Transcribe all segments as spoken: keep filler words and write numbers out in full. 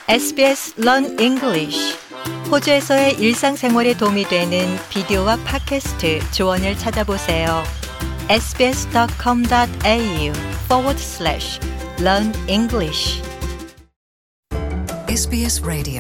에스비에스 Learn English, 호주에서의 일상생활에 도움이 되는 비디오와 팟캐스트 조언을 찾아보세요. sbs.com.au forward slash learn English. 에스비에스 라디오.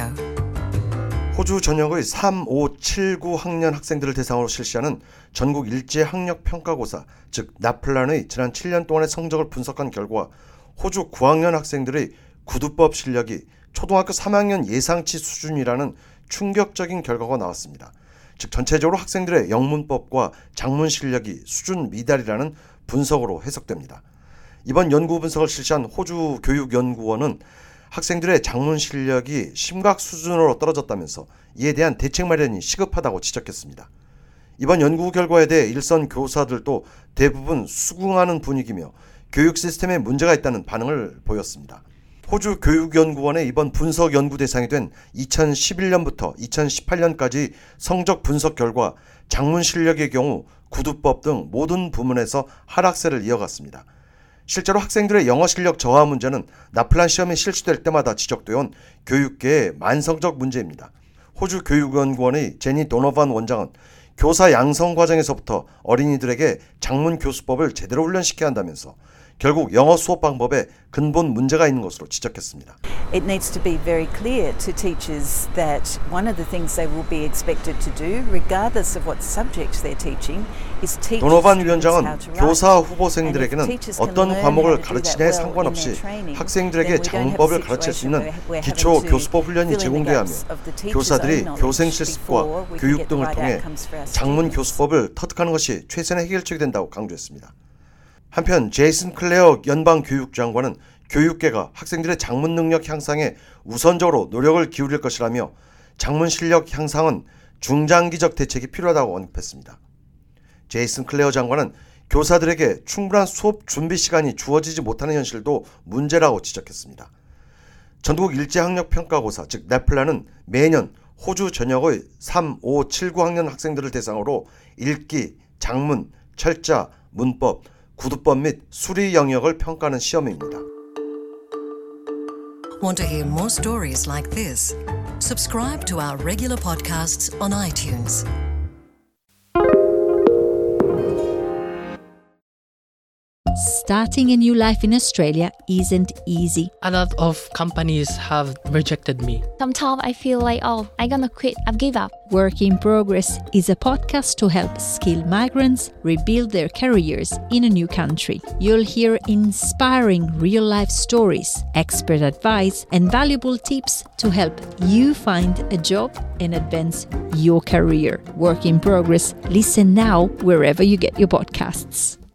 호주 전역의 삼, 오, 칠, 구 학년 학생들을 대상으로 실시하는 전국 일제 학력 평가고사, 즉 나플란의 지난 칠 년 동안의 성적을 분석한 결과 호주 구 학년 학생들의 구두법 실력이 초등학교 삼 학년 예상치 수준이라는 충격적인 결과가 나왔습니다. 즉 전체적으로 학생들의 영문법과 작문 실력이 수준 미달이라는 분석으로 해석됩니다. 이번 연구 분석을 실시한 호주 교육연구원은 학생들의 작문 실력이 심각 수준으로 떨어졌다면서 이에 대한 대책 마련이 시급하다고 지적했습니다. 이번 연구 결과에 대해 일선 교사들도 대부분 수긍하는 분위기며 교육 시스템에 문제가 있다는 반응을 보였습니다. 호주 교육연구원의 이번 분석 연구 대상이 된 이천십일 년부터 이천십팔 년까지 성적 분석 결과 작문 실력의 경우 구두법 등 모든 부문에서 하락세를 이어갔습니다. 실제로 학생들의 영어 실력 저하 문제는 나플란 시험이 실시될 때마다 지적되어 온 교육계의 만성적 문제입니다. 호주 교육연구원의 제니 도노반 원장은 교사 양성 과정에서부터 어린이들에게 작문 교수법을 제대로 훈련시켜야 한다면서 결국 영어 수업 방법에 근본 문제가 있는 것으로 지적했습니다. It needs to be very clear to teachers that one of the things they will be expected to do, regardless of what subjects they're teaching, is teach 도노반 students 위원장은 how to 교사 write. 후보생들에게는 And if teachers can 어떤 learn 과목을 how to do that 가르치냐에 well in 상관없이 their training, 학생들에게 then we don't have a 작문법을 가르칠 수 situation 있는 where we're 기초 having to 교수법 훈련이 fill in the 제공돼야 하며 gaps of the teacher's 교사들이 own knowledge 교생 before 실습과 we can 교육 get the 등을 right 통해 outcomes for our 작문 students. 교수법을 터득하는 것이 최선의 해결책이 된다고 강조했습니다. 한편 제이슨 클레어 연방교육장관은 교육계가 학생들의 작문 능력 향상에 우선적으로 노력을 기울일 것이라며 작문 실력 향상은 중장기적 대책이 필요하다고 언급했습니다. 제이슨 클레어 장관은 교사들에게 충분한 수업 준비 시간이 주어지지 못하는 현실도 문제라고 지적했습니다. 전국 일제학력평가고사 즉 나플란은 매년 호주 전역의 삼, 오, 칠, 구 학년 학생들을 대상으로 읽기, 작문, 철자, 문법, 구두법 및 수리 영역을 평가하는 시험입니다. Want to hear more stories like this? Subscribe to our regular podcasts on iTunes. Starting a new life in Australia isn't easy. A lot of companies have rejected me. Sometimes I feel like, oh, I'm gonna quit, I've give up. Work in Progress is a podcast to help skilled migrants rebuild their careers in a new country. You'll hear inspiring real-life stories, expert advice, and valuable tips to help you find a job and advance your career. Work in Progress. Listen now wherever you get your podcasts.